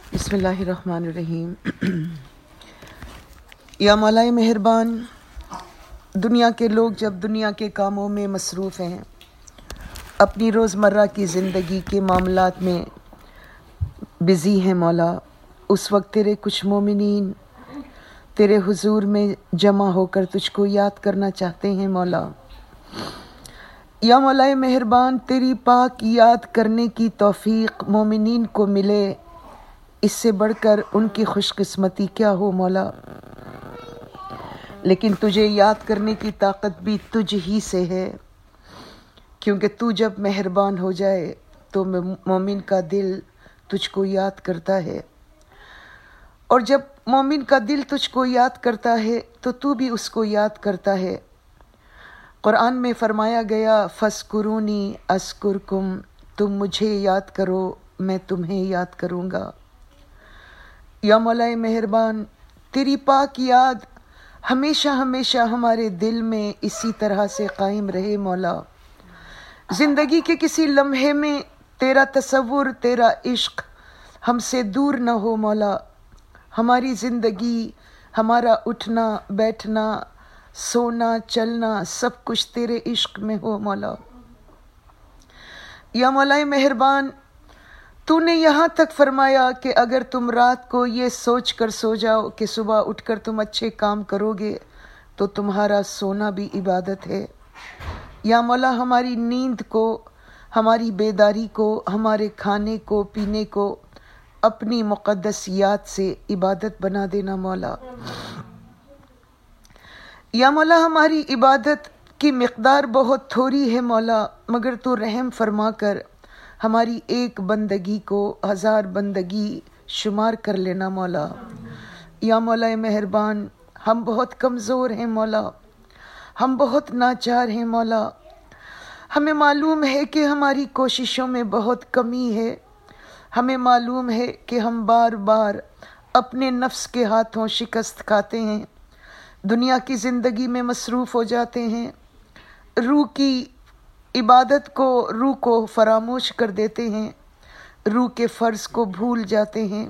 بسم اللہ الرحمن الرحیم۔ یا مولا مہربان، دنیا کے لوگ جب دنیا کے کاموں میں مصروف ہیں، اپنی روزمرہ کی زندگی کے معاملات میں بزی ہیں مولا، اس وقت تیرے کچھ مومنین تیرے حضور میں جمع ہو کر تجھ کو یاد کرنا چاہتے ہیں مولا۔ یا مولا مہربان، تیری پاک یاد کرنے کی توفیق مومنین کو ملے، اس سے بڑھ کر ان کی خوش قسمتی کیا ہو مولا۔ لیکن تجھے یاد کرنے کی طاقت بھی تجھ ہی سے ہے، کیونکہ تو جب مہربان ہو جائے تو مومن کا دل تجھ کو یاد کرتا ہے، اور جب مومن کا دل تجھ کو یاد کرتا ہے تو تو بھی اس کو یاد کرتا ہے۔ قرآن میں فرمایا گیا، فَاذْكُرُونِی أَذْكُرْكُم، تم مجھے یاد کرو میں تمہیں یاد کروں گا۔ یا مولا مہربان، تیری پاک یاد ہمیشہ ہمیشہ ہمارے دل میں اسی طرح سے قائم رہے مولا۔ زندگی کے کسی لمحے میں تیرا تصور، تیرا عشق ہم سے دور نہ ہو مولا۔ ہماری زندگی، ہمارا اٹھنا بیٹھنا، سونا چلنا، سب کچھ تیرے عشق میں ہو مولا۔ یا مولا مہربان، تو نے یہاں تک فرمایا کہ اگر تم رات کو یہ سوچ کر سو جاؤ کہ صبح اٹھ کر تم اچھے کام کرو گے تو تمہارا سونا بھی عبادت ہے۔ یا مولا، ہماری نیند کو، ہماری بیداری کو، ہمارے کھانے کو پینے کو اپنی مقدس یاد سے عبادت بنا دینا مولا۔ یا مولا، ہماری عبادت کی مقدار بہت تھوڑی ہے مولا، مگر تو رحم فرما کر ہماری ایک بندگی کو 1000 بندگی شمار کر لینا مولا۔ یا مولا مہربان، ہم بہت کمزور ہیں مولا، ہم بہت ناچار ہیں مولا۔ ہمیں معلوم ہے کہ ہماری کوششوں میں بہت کمی ہے، ہمیں معلوم ہے کہ ہم بار بار اپنے نفس کے ہاتھوں شکست کھاتے ہیں، دنیا کی زندگی میں مصروف ہو جاتے ہیں، روح کی عبادت کو، روح کو فراموش کر دیتے ہیں، روح کے فرض کو بھول جاتے ہیں۔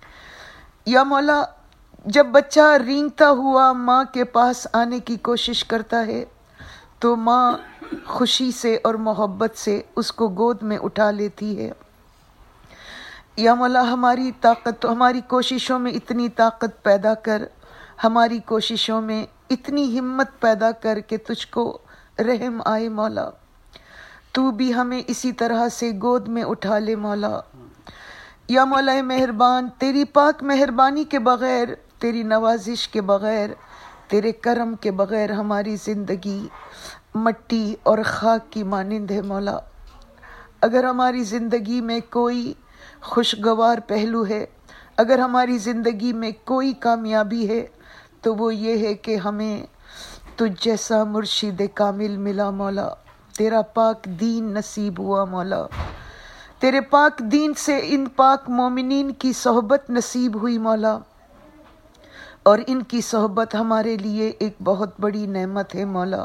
یا مولا، جب بچہ رینگتا ہوا ماں کے پاس آنے کی کوشش کرتا ہے تو ماں خوشی سے اور محبت سے اس کو گود میں اٹھا لیتی ہے۔ یا مولا، ہماری طاقت، ہماری کوششوں میں اتنی طاقت پیدا کر، ہماری کوششوں میں اتنی ہمت پیدا کر کہ تجھ کو رحم آئے مولا، تو بھی ہمیں اسی طرح سے گود میں اٹھا لے مولا۔ یا مولا مہربان، تیری پاک مہربانی کے بغیر، تیری نوازش کے بغیر، تیرے کرم کے بغیر ہماری زندگی مٹی اور خاک کی مانند ہے مولا۔ اگر ہماری زندگی میں کوئی خوشگوار پہلو ہے، اگر ہماری زندگی میں کوئی کامیابی ہے تو وہ یہ ہے کہ ہمیں تجھ جیسا مرشد کامل ملا مولا، تیرا پاک دین نصیب ہوا مولا، تیرے پاک دین سے ان پاک مومنین کی صحبت نصیب ہوئی مولا، اور ان کی صحبت ہمارے لیے ایک بہت بڑی نعمت ہے مولا۔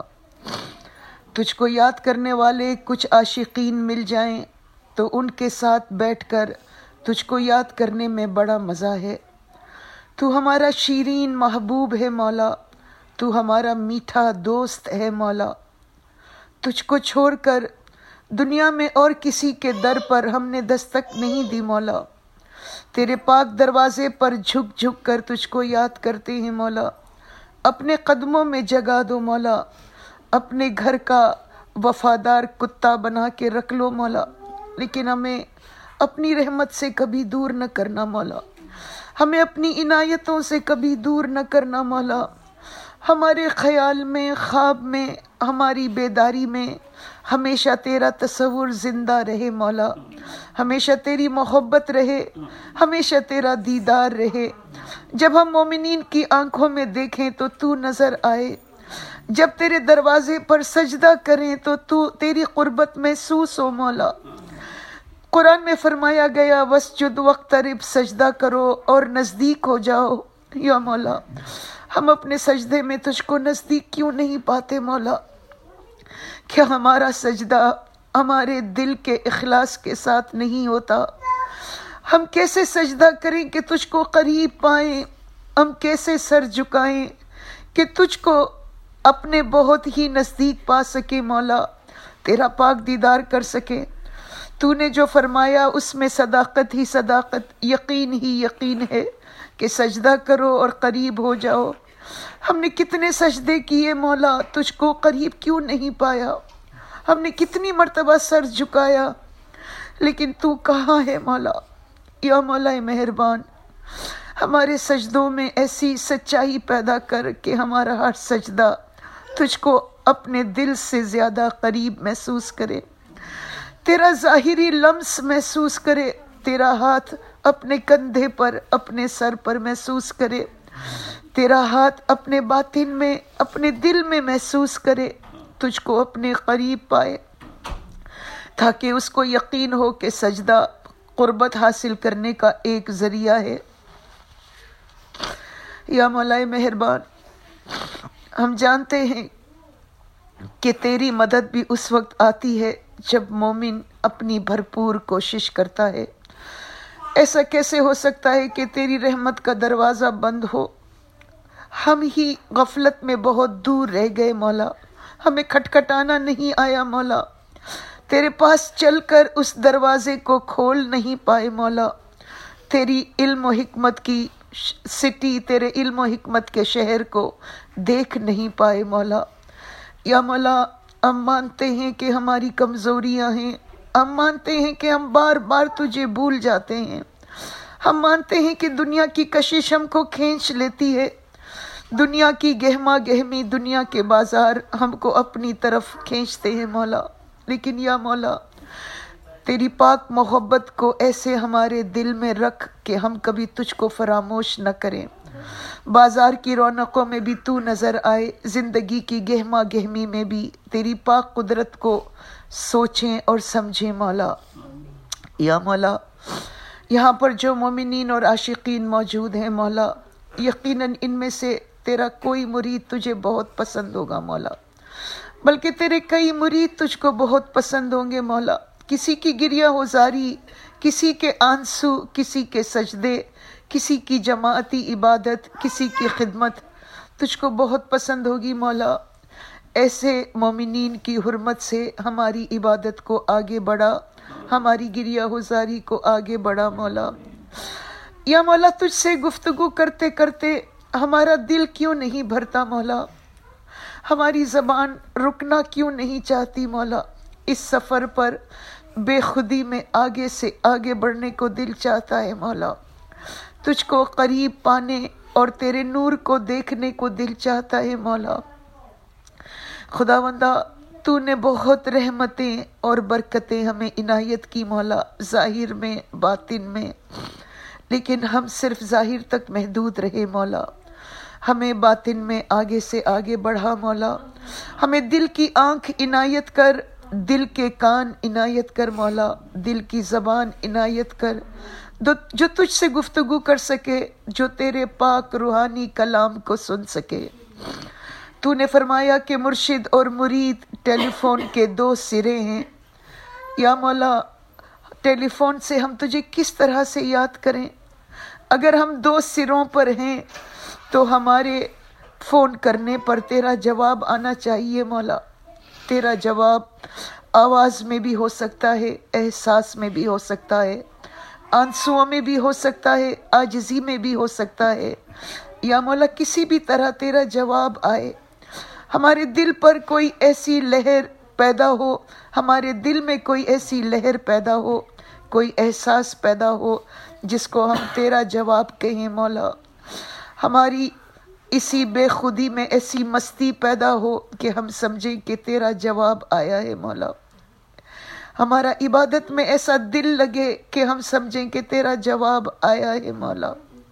تجھ کو یاد کرنے والے کچھ عاشقین مل جائیں تو ان کے ساتھ بیٹھ کر تجھ کو یاد کرنے میں بڑا مزہ ہے۔ تو ہمارا شیرین محبوب ہے مولا، تو ہمارا میٹھا دوست ہے مولا۔ تجھ کو چھوڑ کر دنیا میں اور کسی کے در پر ہم نے دستک نہیں دی مولا، تیرے پاک دروازے پر جھک جھک کر تجھ کو یاد کرتے ہیں مولا۔ اپنے قدموں میں جگہ دو مولا، اپنے گھر کا وفادار کتا بنا کے رکھ لو مولا، لیکن ہمیں اپنی رحمت سے کبھی دور نہ کرنا مولا، ہمیں اپنی عنایتوں سے کبھی دور نہ کرنا مولا۔ ہمارے خیال میں، خواب میں، ہماری بیداری میں ہمیشہ تیرا تصور زندہ رہے مولا، ہمیشہ تیری محبت رہے، ہمیشہ تیرا دیدار رہے۔ جب ہم مومنین کی آنکھوں میں دیکھیں تو تو نظر آئے، جب تیرے دروازے پر سجدہ کریں تو تیری قربت محسوس ہو مولا۔ قرآن میں فرمایا گیا، وَاسْجُدْ وَاقْتَرِب، سجدہ کرو اور نزدیک ہو جاؤ۔ یا مولا، ہم اپنے سجدے میں تجھ کو نزدیک کیوں نہیں پاتے مولا؟ کیا ہمارا سجدہ ہمارے دل کے اخلاص کے ساتھ نہیں ہوتا؟ ہم کیسے سجدہ کریں کہ تجھ کو قریب پائیں، ہم کیسے سر جھکائیں کہ تجھ کو اپنے بہت ہی نزدیک پا سکے مولا، تیرا پاک دیدار کر سکے۔ تو نے جو فرمایا اس میں صداقت ہی صداقت، یقین ہی یقین ہے کہ سجدہ کرو اور قریب ہو جاؤ۔ ہم نے کتنے سجدے کیے مولا، تجھ کو قریب کیوں نہیں پایا؟ ہم نے کتنی مرتبہ سر جھکایا، لیکن تو کہاں ہے مولا؟ یا مولا مہربان، ہمارے سجدوں میں ایسی سچائی پیدا کر کہ ہمارا ہر سجدہ تجھ کو اپنے دل سے زیادہ قریب محسوس کرے، تیرا ظاہری لمس محسوس کرے، تیرا ہاتھ اپنے کندھے پر، اپنے سر پر محسوس کرے، تیرا ہاتھ اپنے باطن میں، اپنے دل میں محسوس کرے، تجھ کو اپنے قریب پائے، تاکہ اس کو یقین ہو کہ سجدہ قربت حاصل کرنے کا ایک ذریعہ ہے۔ یا مولا مہربان، ہم جانتے ہیں کہ تیری مدد بھی اس وقت آتی ہے جب مومن اپنی بھرپور کوشش کرتا ہے۔ ایسا کیسے ہو سکتا ہے کہ تیری رحمت کا دروازہ بند ہو؟ ہم ہی غفلت میں بہت دور رہ گئے مولا، ہمیں کھٹکھٹانا نہیں آیا مولا، تیرے پاس چل کر اس دروازے کو کھول نہیں پائے مولا، تیری علم و حکمت کی سٹی، تیرے علم و حکمت کے شہر کو دیکھ نہیں پائے مولا۔ یا مولا، ہم مانتے ہیں کہ ہماری کمزوریاں ہیں، ہم مانتے ہیں کہ ہم بار بار تجھے بھول جاتے ہیں، ہم مانتے ہیں کہ دنیا کی کشش ہم کو کھینچ لیتی ہے، دنیا کی گہما گہمی، دنیا کے بازار ہم کو اپنی طرف کھینچتے ہیں مولا، لیکن یا مولا تیری پاک محبت کو ایسے ہمارے دل میں رکھ کہ ہم کبھی تجھ کو فراموش نہ کریں، بازار کی رونقوں میں بھی تو نظر آئے، زندگی کی گہما گہمی میں بھی تیری پاک قدرت کو سوچیں اور سمجھیں مولا۔ یا مولا، یہاں پر جو مومنین اور عاشقین موجود ہیں مولا، یقیناً ان میں سے تیرا کوئی مرید تجھے بہت پسند ہوگا مولا، بلکہ تیرے کئی مرید تجھ کو بہت پسند ہوں گے مولا۔ کسی کی گریہ ہوزاری، کسی کے آنسو، کسی کے سجدے، کسی کی جماعتی عبادت، کسی کی خدمت تجھ کو بہت پسند ہوگی مولا۔ ایسے مومنین کی حرمت سے ہماری عبادت کو آگے بڑھا، ہماری گریہ ہوزاری کو آگے بڑھا مولا۔ یا مولا، تجھ سے گفتگو کرتے کرتے ہمارا دل کیوں نہیں بھرتا مولا، ہماری زبان رکنا کیوں نہیں چاہتی مولا؟ اس سفر پر بے خودی میں آگے سے آگے بڑھنے کو دل چاہتا ہے مولا، تجھ کو قریب پانے اور تیرے نور کو دیکھنے کو دل چاہتا ہے مولا۔ خداوندا، تو نے بہت رحمتیں اور برکتیں ہمیں عنایت کی مولا، ظاہر میں، باطن میں، لیکن ہم صرف ظاہر تک محدود رہے مولا، ہمیں باطن میں آگے سے آگے بڑھا مولا، ہمیں دل کی آنکھ عنایت کر، دل کے کان عنایت کر مولا، دل کی زبان عنایت کر، جو تجھ سے گفتگو کر سکے، جو تیرے پاک روحانی کلام کو سن سکے۔ تو نے فرمایا کہ مرشد اور مرید ٹیلی فون کے دو سرے ہیں۔ یا مولا، ٹیلی فون سے ہم تجھے کس طرح سے یاد کریں؟ اگر ہم دو سروں پر ہیں تو ہمارے فون کرنے پر تیرا جواب آنا چاہیے مولا۔ تیرا جواب آواز میں بھی ہو سکتا ہے، احساس میں بھی ہو سکتا ہے، آنسوؤں میں بھی ہو سکتا ہے، عاجزی میں بھی ہو سکتا ہے۔ یا مولا، کسی بھی طرح تیرا جواب آئے، ہمارے دل پر کوئی ایسی لہر پیدا ہو، ہمارے دل میں کوئی ایسی لہر پیدا ہو، کوئی احساس پیدا ہو جس کو ہم تیرا جواب کہیں مولا۔ ہماری اسی بے خودی میں ایسی مستی پیدا ہو کہ ہم سمجھیں کہ تیرا جواب آیا ہے مولا۔ ہمارا عبادت میں ایسا دل لگے کہ ہم سمجھیں کہ تیرا جواب آیا ہے مولا۔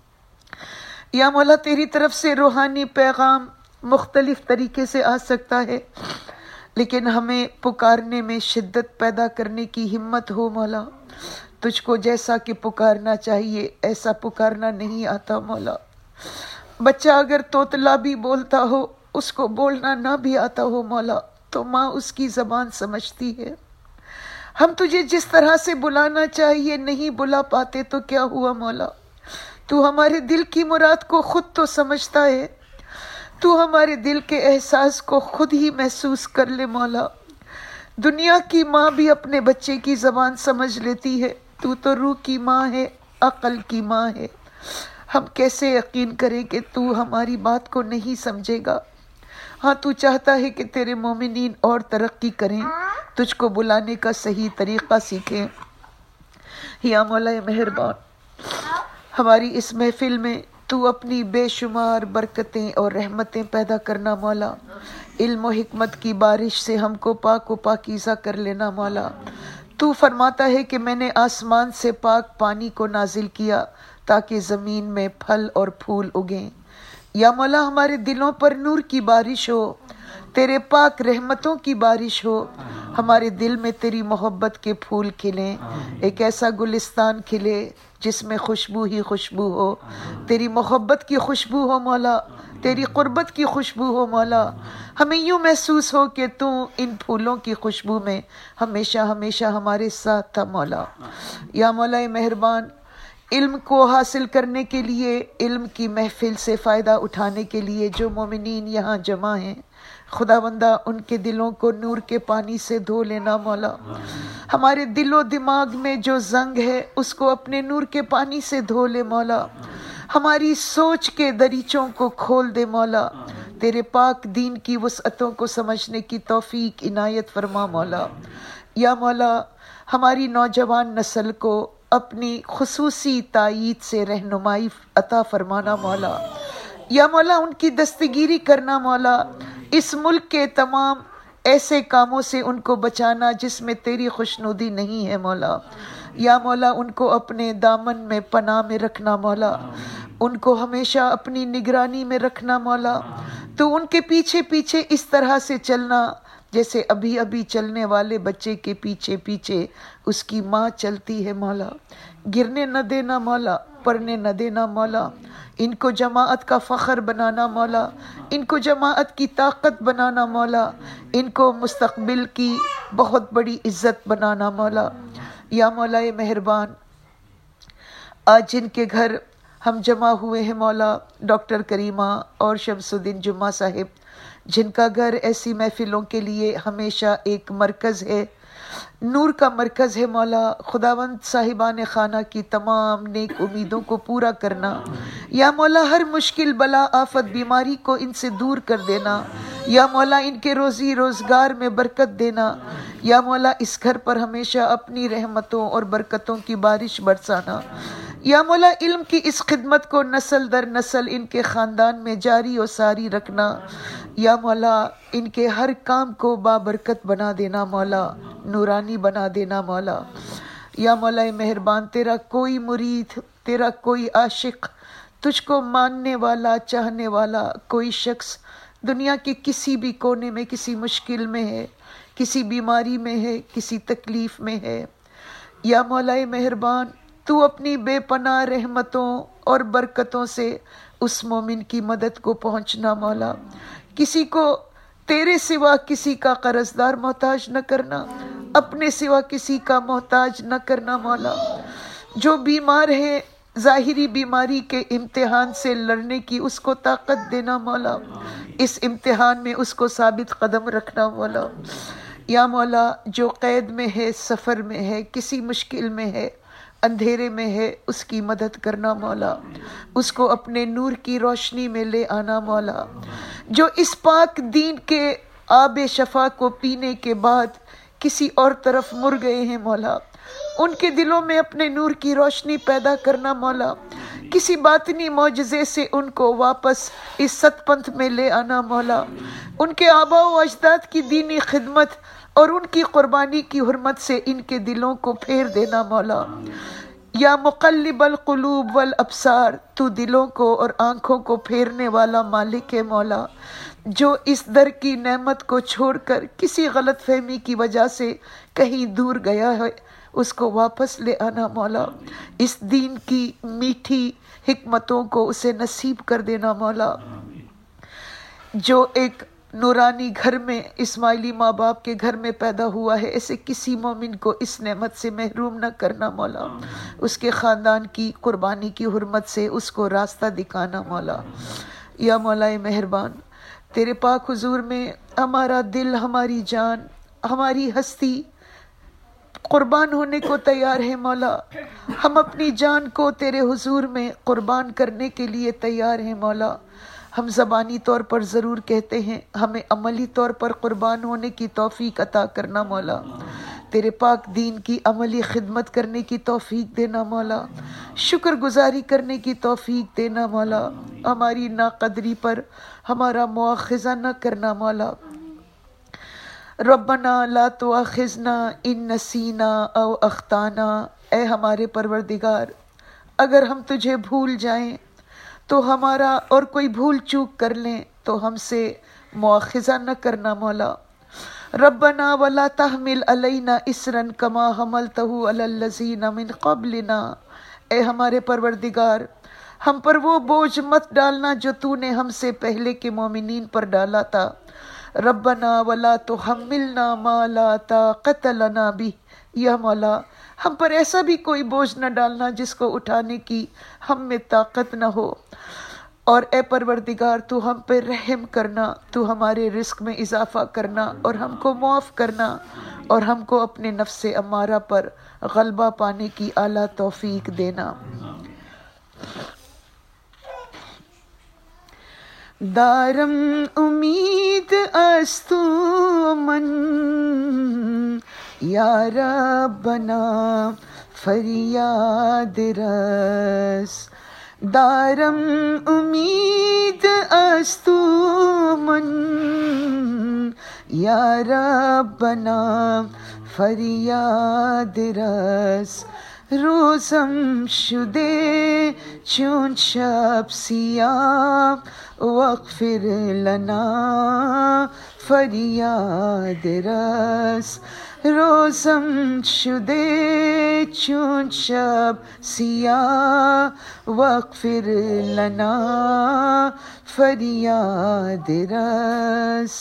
یا مولا، تیری طرف سے روحانی پیغام مختلف طریقے سے آ سکتا ہے، لیکن ہمیں پکارنے میں شدت پیدا کرنے کی ہمت ہو مولا۔ تجھ کو جیسا کہ پکارنا چاہیے ایسا پکارنا نہیں آتا مولا۔ بچہ اگر توتلا بھی بولتا ہو، اس کو بولنا نہ بھی آتا ہو مولا، تو ماں اس کی زبان سمجھتی ہے۔ ہم تجھے جس طرح سے بلانا چاہیے نہیں بلا پاتے تو کیا ہوا مولا، تو ہمارے دل کی مراد کو خود تو سمجھتا ہے، تو ہمارے دل کے احساس کو خود ہی محسوس کر لے مولا۔ دنیا کی ماں بھی اپنے بچے کی زبان سمجھ لیتی ہے، تو روح کی ماں ہے، عقل کی ماں ہے، ہم کیسے یقین کریں کہ تو ہماری بات کو نہیں سمجھے گا؟ ہاں تو چاہتا ہے کہ تیرے مومنین اور ترقی کریں، تجھ کو بلانے کا صحیح طریقہ سیکھیں۔ یا مولا مہربان، ہماری اس محفل میں تو اپنی بے شمار برکتیں اور رحمتیں پیدا کرنا مولا، علم و حکمت کی بارش سے ہم کو پاک و پاکیزہ کر لینا مولا۔ تو فرماتا ہے کہ میں نے آسمان سے پاک پانی کو نازل کیا تاکہ زمین میں پھل اور پھول اگیں۔ یا مولا ہمارے دلوں پر نور کی بارش ہو، تیرے پاک رحمتوں کی بارش ہو، ہمارے دل میں تیری محبت کے پھول کھلیں، ایک ایسا گلستان کھلے جس میں خوشبو ہی خوشبو ہو، تیری محبت کی خوشبو ہو مولا، تیری قربت کی خوشبو ہو مولا۔ ہمیں یوں محسوس ہو کہ تو ان پھولوں کی خوشبو میں ہمیشہ ہمیشہ ہمارے ساتھ تھا مولا۔ یا مولا مہربان، علم کو حاصل کرنے کے لیے، علم کی محفل سے فائدہ اٹھانے کے لیے جو مومنین یہاں جمع ہیں، خداوندہ ان کے دلوں کو نور کے پانی سے دھو لینا مولا۔ ہمارے دل و دماغ میں جو زنگ ہے اس کو اپنے نور کے پانی سے دھو لے مولا، ہماری سوچ کے دریچوں کو کھول دے مولا، تیرے پاک دین کی وسعتوں کو سمجھنے کی توفیق عنایت فرما مولا۔ یا مولا ہماری نوجوان نسل کو اپنی خصوصی تائید سے رہنمائی عطا فرمانا مولا۔ یا مولا ان کی دستگیری کرنا مولا، اس ملک کے تمام ایسے کاموں سے ان کو بچانا جس میں تیری خوشنودی نہیں ہے مولا۔ یا مولا ان کو اپنے دامن میں پناہ میں رکھنا مولا، ان کو ہمیشہ اپنی نگرانی میں رکھنا مولا۔ تو ان کے پیچھے پیچھے اس طرح سے چلنا جیسے ابھی ابھی چلنے والے بچے کے پیچھے پیچھے اس کی ماں چلتی ہے مولا۔ گرنے نہ دینا مولا، پڑنے نہ دینا مولا، ان کو جماعت کا فخر بنانا مولا، ان کو جماعت کی طاقت بنانا مولا، ان کو مستقبل کی بہت بڑی عزت بنانا مولا۔ یا مولا مہربان، آج جن کے گھر ہم جمع ہوئے ہیں مولا، ڈاکٹر کریمہ اور شمس الدین جمعہ صاحب، جن کا گھر ایسی محفلوں کے لیے ہمیشہ ایک مرکز ہے، نور کا مرکز ہے مولا، خداوند صاحبان خانہ کی تمام نیک امیدوں کو پورا کرنا۔ یا مولا ہر مشکل بلا آفت بیماری کو ان سے دور کر دینا۔ یا مولا ان کے روزی روزگار میں برکت دینا۔ یا مولا اس گھر پر ہمیشہ اپنی رحمتوں اور برکتوں کی بارش برسانا۔ یا مولا علم کی اس خدمت کو نسل در نسل ان کے خاندان میں جاری و ساری رکھنا۔ یا مولا ان کے ہر کام کو بابرکت بنا دینا مولا، نورانی بنا دینا مولا۔ یا مولا مہربان، تیرا کوئی مرید، تیرا کوئی عاشق، تجھ کو ماننے والا، چاہنے والا کوئی شخص دنیا کے کسی بھی کونے میں کسی مشکل میں ہے، کسی بیماری میں ہے، کسی تکلیف میں ہے، یا مولا مہربان تو اپنی بے پناہ رحمتوں اور برکتوں سے اس مومن کی مدد کو پہنچنا مولا۔ کسی کو تیرے سوا کسی کا قرضدار محتاج نہ کرنا، اپنے سوا کسی کا محتاج نہ کرنا مولا۔ جو بیمار ہے ظاہری بیماری کے امتحان سے لڑنے کی اس کو طاقت دینا مولا، اس امتحان میں اس کو ثابت قدم رکھنا مولا۔ یا مولا جو قید میں ہے، سفر میں ہے، کسی مشکل میں ہے، اندھیرے میں ہے، اس کی مدد کرنا مولا، اس کو اپنے نور کی روشنی میں لے آنا مولا۔ جو اس پاک دین کے آب شفا کو پینے کے بعد کسی اور طرف مڑ گئے ہیں مولا، ان کے دلوں میں اپنے نور کی روشنی پیدا کرنا مولا، کسی باطنی معجزے سے ان کو واپس اس ست پنتھ میں لے آنا مولا، ان کے آباء و اجداد کی دینی خدمت اور ان کی قربانی کی حرمت سے ان کے دلوں کو پھیر دینا مولا۔ یا مقلب القلوب والابصار، تو دلوں کو اور آنکھوں کو پھیرنے والا مالک ہے مولا، جو اس در کی نعمت کو چھوڑ کر کسی غلط فہمی کی وجہ سے کہیں دور گیا ہے، اس کو واپس لے آنا مولا، اس دین کی میٹھی حکمتوں کو اسے نصیب کر دینا مولا۔ جو ایک نورانی گھر میں، اسماعیلی ماں باپ کے گھر میں پیدا ہوا ہے، ایسے کسی مومن کو اس نعمت سے محروم نہ کرنا مولا، اس کے خاندان کی قربانی کی حرمت سے اس کو راستہ دکھانا مولا۔ یا مولا مہربان، تیرے پاک حضور میں ہمارا دل، ہماری جان، ہماری ہستی قربان ہونے کو تیار ہے مولا۔ ہم اپنی جان کو تیرے حضور میں قربان کرنے کے لیے تیار ہیں مولا۔ ہم زبانی طور پر ضرور کہتے ہیں، ہمیں عملی طور پر قربان ہونے کی توفیق عطا کرنا مولا۔ تیرے پاک دین کی عملی خدمت کرنے کی توفیق دینا مولا، شکر گزاری کرنے کی توفیق دینا مولا، ہماری ناقدری پر ہمارا مواخذہ نہ کرنا مولا۔ ربنا لا تؤاخذنا ان نسینا او اخطانا، اے ہمارے پروردگار، اگر ہم تجھے بھول جائیں تو ہمارا اور کوئی بھول چوک کر لیں تو ہم سے مواخذہ نہ کرنا مولا۔ ربنا ولا تحمل علینا اسرا کما حملتہ علی الذین من قبلنا، اے ہمارے پروردگار، ہم پر وہ بوجھ مت ڈالنا جو تو نے ہم سے پہلے کے مومنین پر ڈالا تھا۔ ربنا ولا تحملنا ما لا طاقت لنا بہ، یا مولا ہم پر ایسا بھی کوئی بوجھ نہ ڈالنا جس کو اٹھانے کی ہم میں طاقت نہ ہو۔ اور اے پروردگار، تو ہم پہ رحم کرنا، تو ہمارے رزق میں اضافہ کرنا اور ہم کو معاف کرنا، اور ہم کو اپنے نفس امارہ پر غلبہ پانے کی اعلیٰ توفیق دینا۔ دارم امید استو من یا ربنا فریاد رس، دارم امید استو من یا ربنا فریاد رس، روزم شده چون شب سیاه واغفر لنا فریاد رس، روزم شده چون شب سیاه واغفر لنا فریاد رس،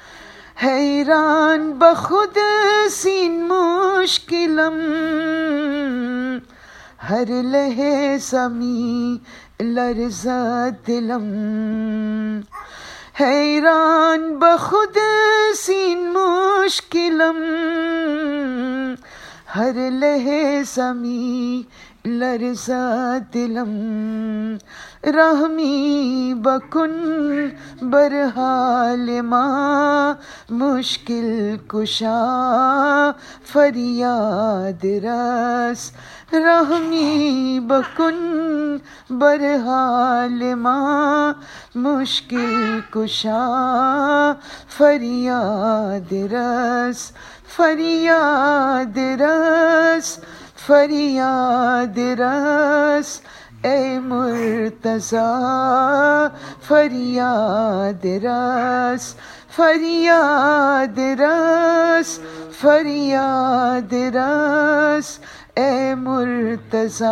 حیران بخود سین مشکلم ہر لحظہ می لرزد دلم، حیران بخود سین مشکلم ہر لحظہ می لرزد دلم، رحمی بکن برحال ما مشکل کشا فریاد رس، رحمی بکن برحال ما مشکل کشا فریاد رس، فریاد رس، فریاد رس، اے مرتضیٰ فریاد رس، فریاد رس، فریاد رس، اے مرتضیٰ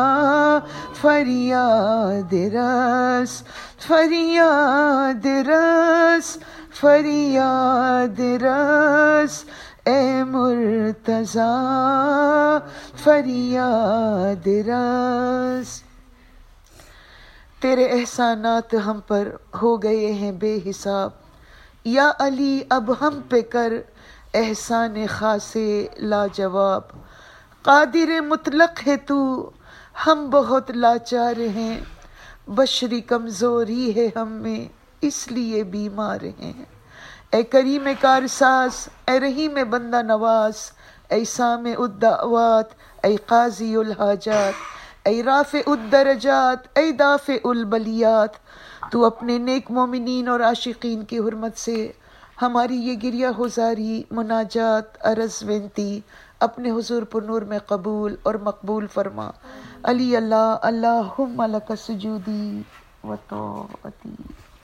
فریاد رس، فریاد رس، فریاد رس، اے مرتضیٰ فریاد رس۔ تیرے احسانات ہم پر ہو گئے ہیں بے حساب، یا علی اب ہم پہ کر احسان خاص لاجواب، قادر مطلق ہے تو، ہم بہت لاچار ہیں، بشری کمزوری ہے ہم میں اس لیے بیمار ہیں، اے کریم کارساز، اے رحیم بندہ نواز، اے سامع الدعوات، اے قاضی الحاجات، اے رافع الدرجات، اے دافع البلیات، تو اپنے نیک مومنین اور عاشقین کی حرمت سے ہماری یہ گریہ گزاری، مناجات، عرض ونتی اپنے حضور پر نور میں قبول اور مقبول فرما۔ علی اللہ اللہم لک سجودی و طاعتی۔